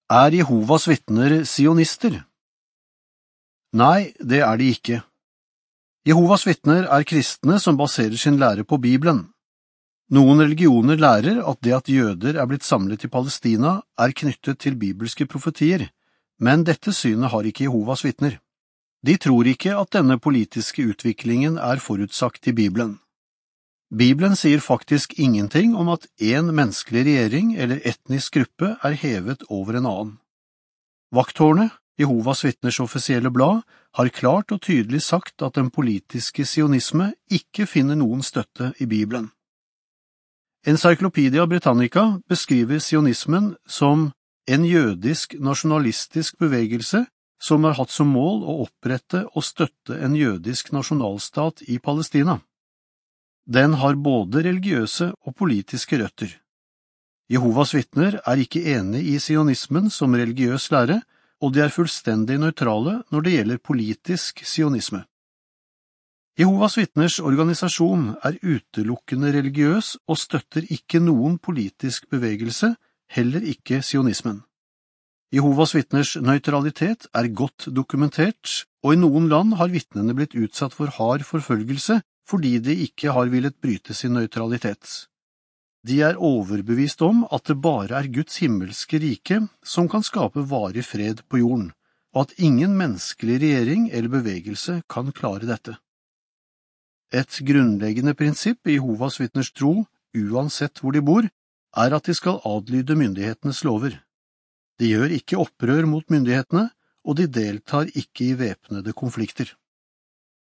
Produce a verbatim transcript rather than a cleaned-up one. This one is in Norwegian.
Er Jehovas vitner sionister? Nei, det er de ikke. Jehovas vitner er kristne som baserer sin lære på Bibelen. Noen religioner lærer at det at jøder er blitt samlet i Palestina er knyttet til bibelske profetier, men dette synet har ikke Jehovas vitner. De tror ikke at denne politiske utviklingen er forutsagt i Bibelen. Bibelen sier faktisk ingenting om at en menneskelig regjering eller etnisk gruppe er hevet over en annen. Vakttårnet, Jehovas vitners offisielle blad, har klart og tydelig sagt at den politiske sionisme ikke finner noen støtte i Bibelen. Encyclopedia Britannica beskriver sionismen som en jødisk nasjonalistisk bevegelse som har hatt som mål å opprette og støtte en jødisk nasjonalstat i Palestina. Den har både religiøse og politiske røtter. Jehovas vitner er ikke enig i sionismen som religiøs lære, og de er fullstendig nøytrale når det gjelder politisk sionisme. Jehovas vitners organisasjon er utelukkende religiøs og støtter ikke noen politisk bevegelse, heller ikke sionismen. Jehovas vitners nøytralitet er godt dokumentert, og i noen land har vitnene blitt utsatt for hard forfølgelse fordi de ikke har villet bryte sin nøytralitet. De er overbevist om at det bare er Guds himmelske rike som kan skape varig fred på jorden, og at ingen menneskelig regjering eller bevegelse kan klare dette. Et grunnleggende prinsipp i Jehovas vitners tro, uansett hvor de bor, er at de skal adlyde myndighetenes lover. De gjør ikke opprør mot myndighetene, og de deltar ikke i væpnede konflikter.